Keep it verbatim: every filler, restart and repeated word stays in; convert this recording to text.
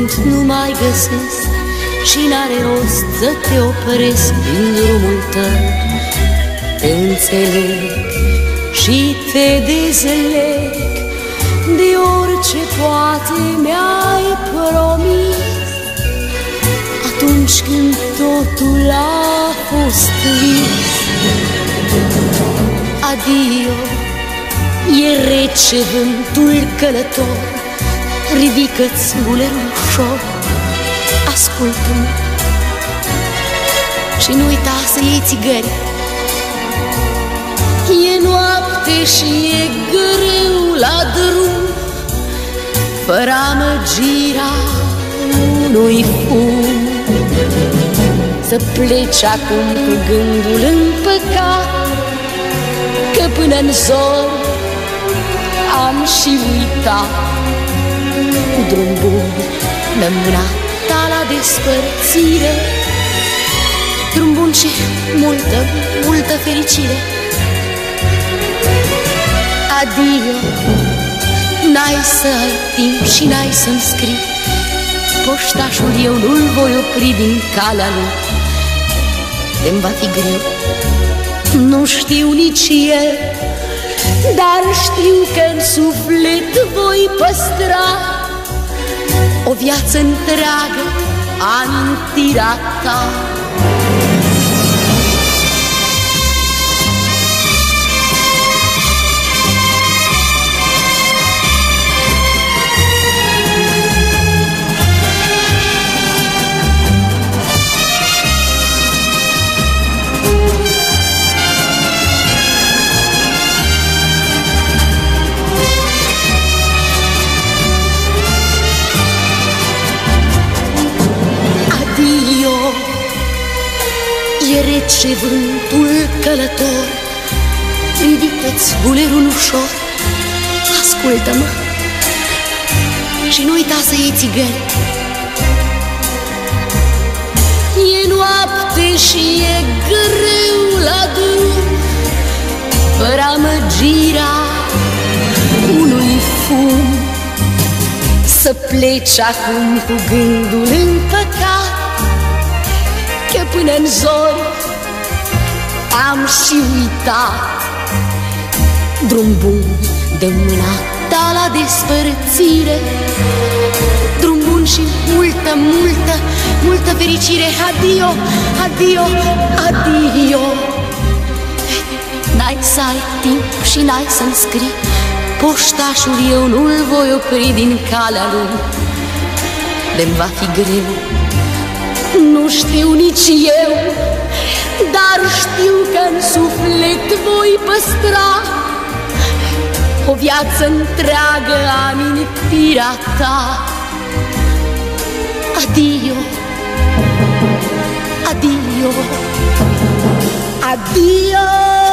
pământ nu mai găsesc și n-are rost să te opresc din drumul tău. Te înțeleg și te dezleg de orice poate mi-ai promis atunci când totul a fost vis. Adio, e rece vântul călător, ridică-ți bulerul ușor, ascultă-mă și nu uita să iei țigări. E noapte și e greu la drum, fără amăgirea unui fum. Să pleci acum cu gândul în păcat, că până-n zor am și uitat. Drum bun, dă mâna ta la despărțire, drum bun și multă, multă fericire. Adio, n-ai să ai timp și n-ai să-mi scrii, poștașul eu nu-l voi opri din calea lui. De-mi va fi greu, nu știu nici eu, dar știu că-n suflet voi păstra o viață întreagă amintirea ta. E rece vântul călător, ridică-ți bulerul ușor, ascultă-mă și nu uita să iei țigări. E noapte și e greu la drum, fără amăgirea unui fum. Să pleci acum cu gândul în păcat, că până-n zori am și uitat. Drum bun, dă mâna ta la despărțire, drum bun și multă, multă, multă fericire. Adio, adio, adio. N-ai să ai timp și n-ai să-mi scrii, poștașul eu nu-l voi opri din calea lui. De-mi va fi greu, nu știu nici eu, dar știu că-n suflet voi păstra o viață întreagă amintirea ta. Adio, adio, adio.